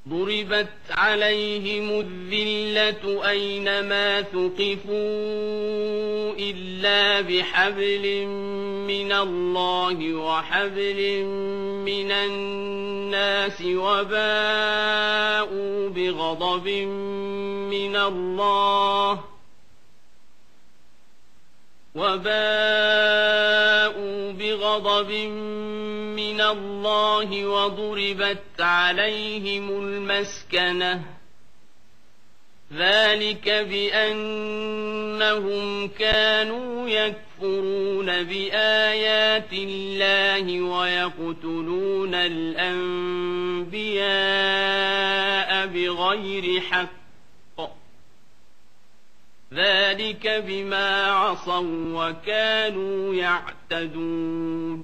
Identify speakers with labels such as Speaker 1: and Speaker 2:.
Speaker 1: ضربت عليهم الذلة أينما ثقفوا إلا بحبل من الله وحبل من الناس وباءوا بغضب من الله وضربت عليهم المسكنة ذلك بأنهم كانوا يكفرون بآيات الله ويقتلون الأنبياء بغير حق ذلك بما عصوا وكانوا يعتدون